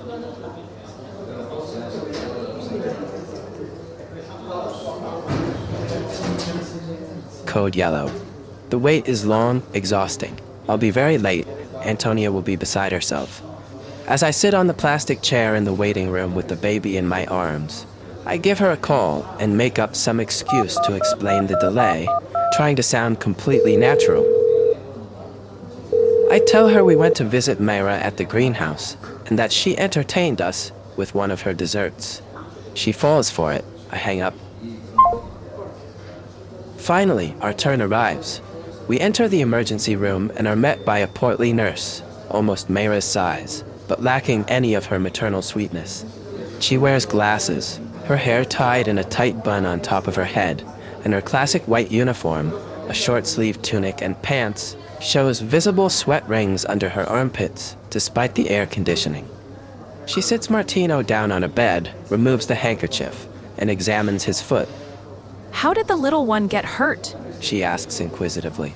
Code yellow. The wait is long, exhausting. I'll be very late. Antonia will be beside herself. As I sit on the plastic chair in the waiting room with the baby in my arms, I give her a call and make up some excuse to explain the delay, trying to sound completely natural. I tell her we went to visit Mayra at the greenhouse and that she entertained us with one of her desserts. She falls for it. I hang up. Finally, our turn arrives. We enter the emergency room and are met by a portly nurse, almost Mayra's size, but lacking any of her maternal sweetness. She wears glasses, her hair tied in a tight bun on top of her head, and her classic white uniform, a short-sleeved tunic and pants, shows visible sweat rings under her armpits, despite the air conditioning. She sits Martino down on a bed, removes the handkerchief, and examines his foot. How did the little one get hurt? She asks inquisitively.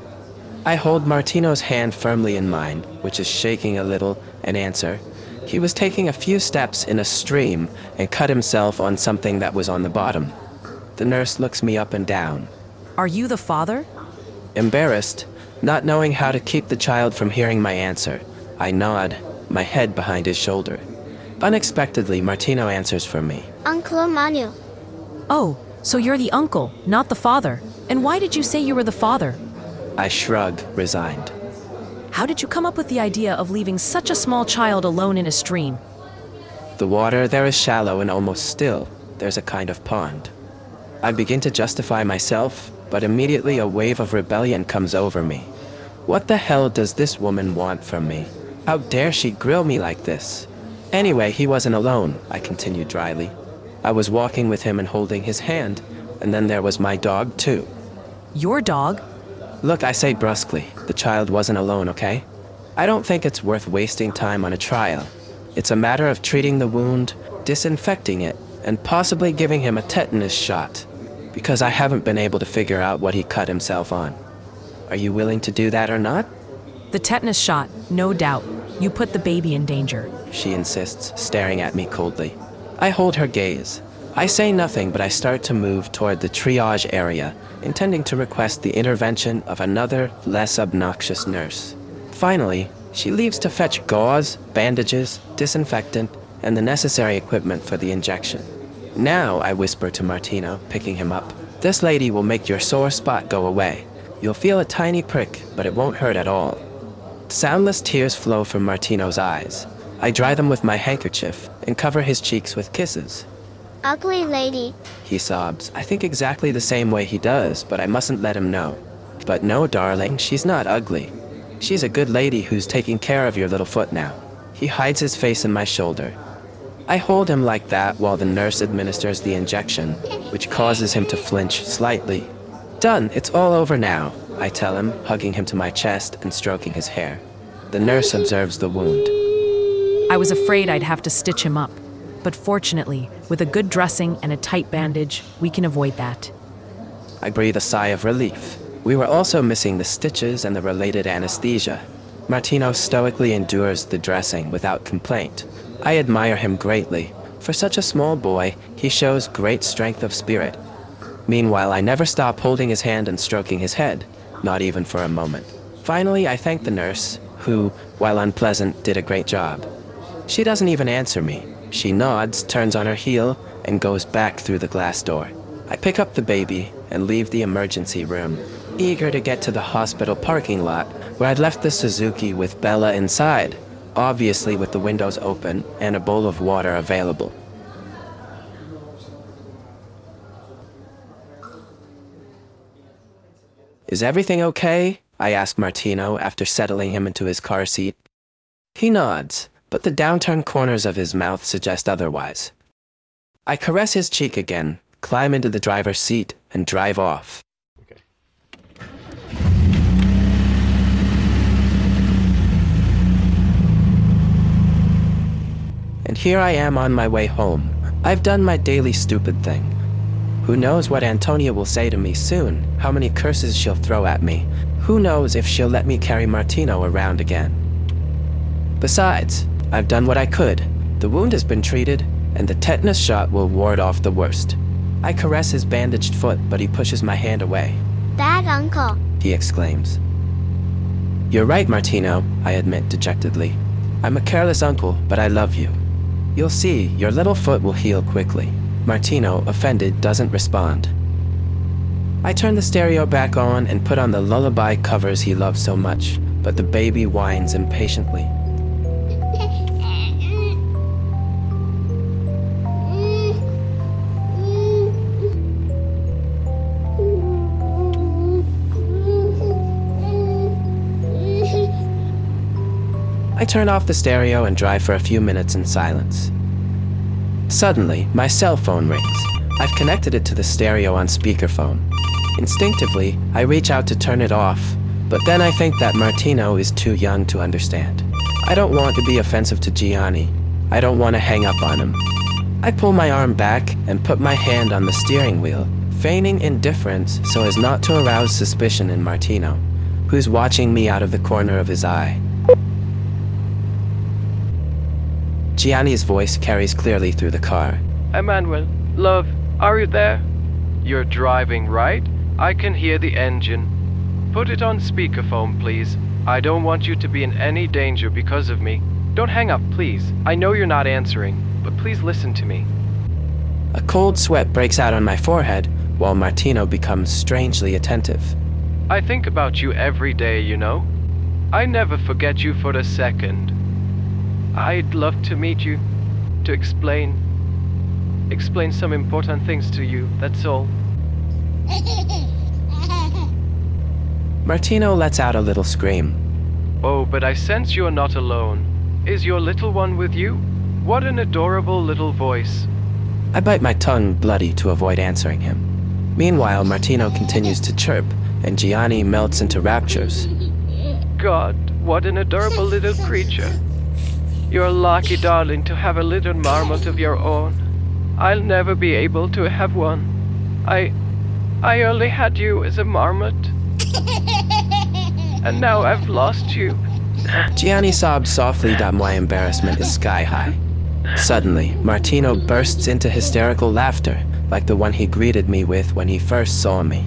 I hold Martino's hand firmly in mine, which is shaking a little, and answer. He was taking a few steps in a stream and cut himself on something that was on the bottom. The nurse looks me up and down. Are you the father? Embarrassed, not knowing how to keep the child from hearing my answer, I nod, my head behind his shoulder. Unexpectedly, Martino answers for me. Uncle Manu. Oh, so you're the uncle, not the father. And why did you say you were the father? I shrug, resigned. How did you come up with the idea of leaving such a small child alone in a stream? The water there is shallow and almost still. There's a kind of pond. I begin to justify myself, but immediately a wave of rebellion comes over me. What the hell does this woman want from me? How dare she grill me like this? Anyway, he wasn't alone, I continued dryly. I was walking with him and holding his hand, and then there was my dog, too. Your dog? Look, I say brusquely, the child wasn't alone, okay? I don't think it's worth wasting time on a trial. It's a matter of treating the wound, disinfecting it, and possibly giving him a tetanus shot, because I haven't been able to figure out what he cut himself on. Are you willing to do that or not? The tetanus shot, no doubt. You put the baby in danger. She insists, staring at me coldly. I hold her gaze. I say nothing, but I start to move toward the triage area, intending to request the intervention of another, less obnoxious nurse. Finally, she leaves to fetch gauze, bandages, disinfectant, and the necessary equipment for the injection. Now, I whisper to Martino, picking him up, this lady will make your sore spot go away. You'll feel a tiny prick, but it won't hurt at all. Soundless tears flow from Martino's eyes. I dry them with my handkerchief and cover his cheeks with kisses. Ugly lady. He sobs. I think exactly the same way he does, but I mustn't let him know. But no, darling, she's not ugly. She's a good lady who's taking care of your little foot now. He hides his face in my shoulder. I hold him like that while the nurse administers the injection, which causes him to flinch slightly. Done, it's all over now, I tell him, hugging him to my chest and stroking his hair. The nurse observes the wound. I was afraid I'd have to stitch him up. But fortunately, with a good dressing and a tight bandage, we can avoid that. I breathe a sigh of relief. We were also missing the stitches and the related anesthesia. Martino stoically endures the dressing without complaint. I admire him greatly. For such a small boy, he shows great strength of spirit. Meanwhile, I never stop holding his hand and stroking his head, not even for a moment. Finally, I thank the nurse, who, while unpleasant, did a great job. She doesn't even answer me. She nods, turns on her heel, and goes back through the glass door. I pick up the baby and leave the emergency room, eager to get to the hospital parking lot, where I'd left the Suzuki with Bella inside, obviously with the windows open and a bowl of water available. Is everything okay? I ask Martino after settling him into his car seat. He nods, but the downturned corners of his mouth suggest otherwise. I caress his cheek again, climb into the driver's seat, and drive off. Okay. And here I am on my way home. I've done my daily stupid thing. Who knows what Antonia will say to me soon, how many curses she'll throw at me. Who knows if she'll let me carry Martino around again. Besides, I've done what I could. The wound has been treated, and the tetanus shot will ward off the worst. I caress his bandaged foot, but he pushes my hand away. Bad uncle. He exclaims. You're right, Martino, I admit dejectedly. I'm a careless uncle, but I love you. You'll see, your little foot will heal quickly. Martino, offended, doesn't respond. I turn the stereo back on and put on the lullaby covers he loves so much, but the baby whines impatiently. I turn off the stereo and drive for a few minutes in silence. Suddenly, my cell phone rings. I've connected it to the stereo on speakerphone. Instinctively, I reach out to turn it off, but then I think that Martino is too young to understand. I don't want to be offensive to Gianni. I don't want to hang up on him. I pull my arm back and put my hand on the steering wheel, feigning indifference so as not to arouse suspicion in Martino, who's watching me out of the corner of his eye. Gianni's voice carries clearly through the car. Emmanuel, love, are you there? You're driving, right? I can hear the engine. Put it on speakerphone, please. I don't want you to be in any danger because of me. Don't hang up, please. I know you're not answering, but please listen to me. A cold sweat breaks out on my forehead, while Martino becomes strangely attentive. I think about you every day, you know. I never forget you for a second. I'd love to meet you, to explain some important things to you, that's all. Martino lets out a little scream. Oh, but I sense you're not alone. Is your little one with you? What an adorable little voice. I bite my tongue bloody to avoid answering him. Meanwhile, Martino continues to chirp, and Gianni melts into raptures. God, what an adorable little creature. You're lucky, darling, to have a little marmot of your own. I'll never be able to have one. I only had you as a marmot. And now I've lost you. Gianni sobs softly that my embarrassment is sky high. Suddenly, Martino bursts into hysterical laughter, like the one he greeted me with when he first saw me.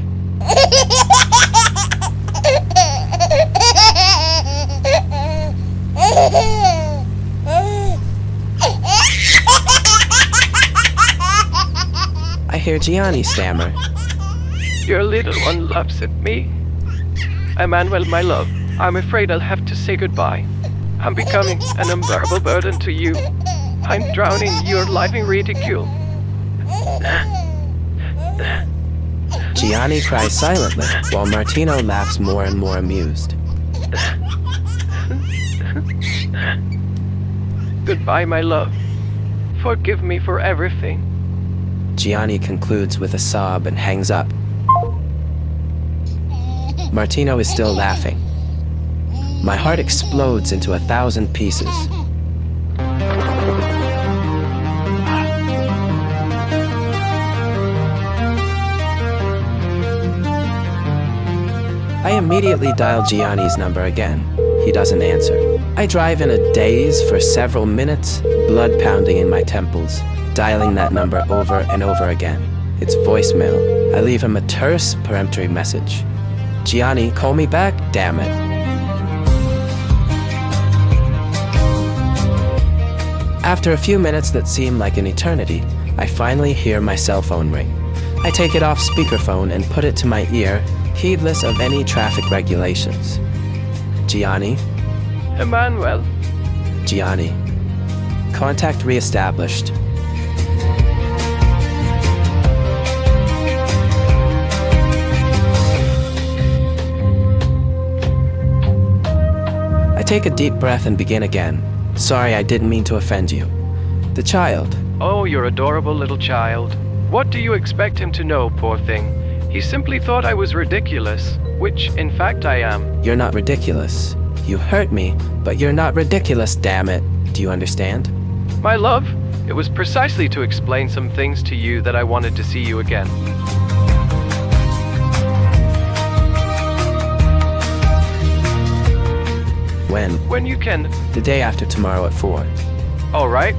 I hear Gianni stammer. Your little one laughs at me. Emmanuel, my love, I'm afraid I'll have to say goodbye. I'm becoming an unbearable burden to you. I'm drowning your living ridicule. Gianni cries silently, while Martino laughs more and more amused. Goodbye, my love. Forgive me for everything. Gianni concludes with a sob and hangs up. Martino is still laughing. My heart explodes into 1,000 pieces. I immediately dial Gianni's number again. He doesn't answer. I drive in a daze for several minutes, blood pounding in my temples, dialing that number over and over again. It's voicemail. I leave him a terse, peremptory message. Gianni, call me back, damn it. After a few minutes that seem like an eternity, I finally hear my cell phone ring. I take it off speakerphone and put it to my ear, heedless of any traffic regulations. Gianni? Emmanuel? Gianni. Contact reestablished. I take a deep breath and begin again. Sorry, I didn't mean to offend you. The child. Oh, your adorable little child. What do you expect him to know, poor thing? He simply thought I was ridiculous, which, in fact, I am. You're not ridiculous. You hurt me, but you're not ridiculous, damn it. Do you understand? My love, it was precisely to explain some things to you that I wanted to see you again. When? When you can. The day after tomorrow at 4. All right.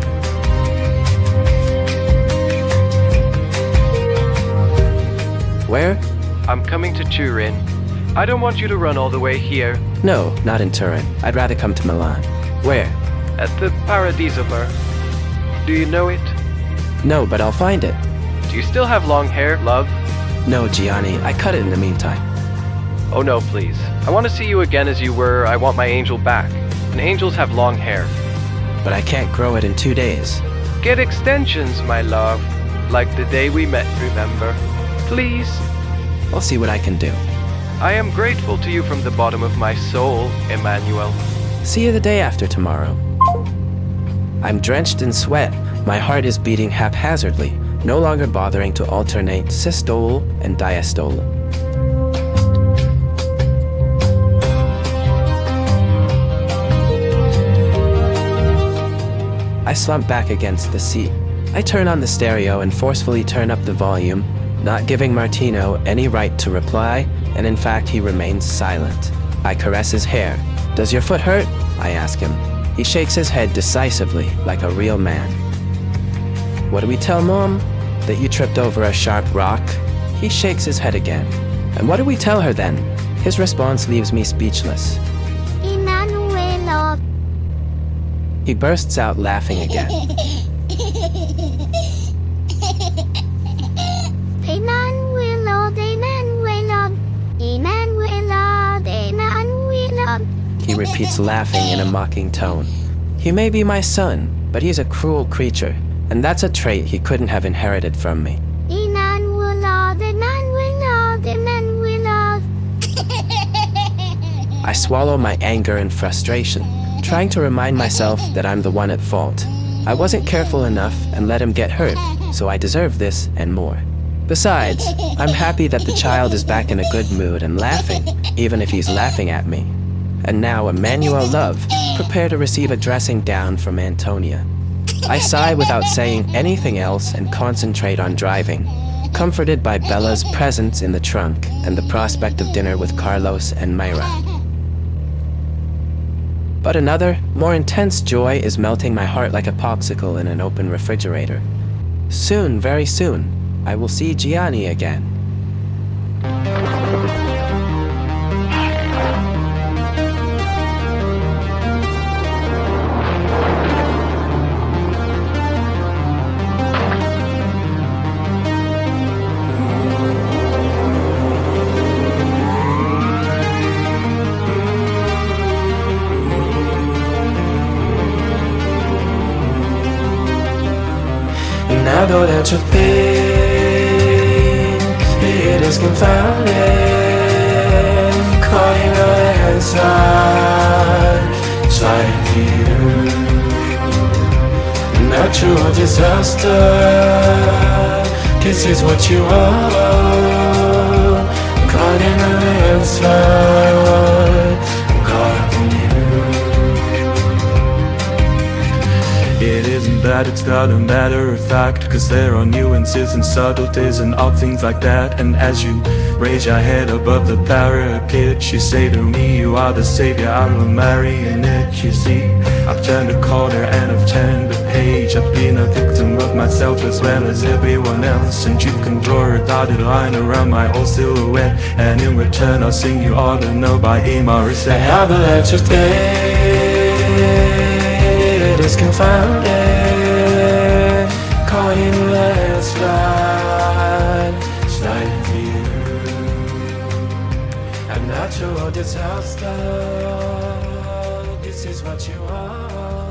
Where? I'm coming to Turin. I don't want you to run all the way here. No, not in Turin. I'd rather come to Milan. Where? At the Paradiso Bar. Do you know it? No, but I'll find it. Do you still have long hair, love? No, Gianni, I cut it in the meantime. Oh no, please. I want to see you again as you were. I want my angel back. And angels have long hair. But I can't grow it in 2 days. Get extensions, my love. Like the day we met, remember? Please. I'll see what I can do. I am grateful to you from the bottom of my soul, Emmanuel. See you the day after tomorrow. I'm drenched in sweat. My heart is beating haphazardly, no longer bothering to alternate systole and diastole. I slump back against the seat. I turn on the stereo and forcefully turn up the volume, not giving Martino any right to reply, and in fact he remains silent. I caress his hair. "Does your foot hurt?" I ask him. He shakes his head decisively, like a real man. "What do we tell Mom? That you tripped over a sharp rock?" He shakes his head again. "And what do we tell her then?" His response leaves me speechless. Emmanuel. He bursts out laughing again. He repeats, laughing in a mocking tone. He may be my son, but he's a cruel creature, and that's a trait he couldn't have inherited from me. I swallow my anger and frustration, trying to remind myself that I'm the one at fault. I wasn't careful enough and let him get hurt, so I deserve this and more. Besides, I'm happy that the child is back in a good mood and laughing, even if he's laughing at me. And now, Emmanuel Love, prepare to receive a dressing down from Antonia. I sigh without saying anything else and concentrate on driving, comforted by Bella's presence in the trunk and the prospect of dinner with Carlos and Mayra. But another, more intense joy is melting my heart like a popsicle in an open refrigerator. Soon, very soon, I will see Gianni again. And I know that you think it is confounding, calling your answer, trying to natural disaster. This is what you are, calling your answer, calling you. It isn't that, it's not a matter of fact, cause there are nuances and subtleties and odd things like that. And as you raise your head above the parapet, you say to me, you are the savior, I'm a marionette. You see, I've turned a corner and I've turned a page. I've been a victim of myself as well as everyone else, and you can draw a dotted line around my old silhouette, and in return I'll sing you Ought to Know by E. Morissette. I have a lot to it is confounded, caught in a landslide, sliding through a natural disaster. This is what you are.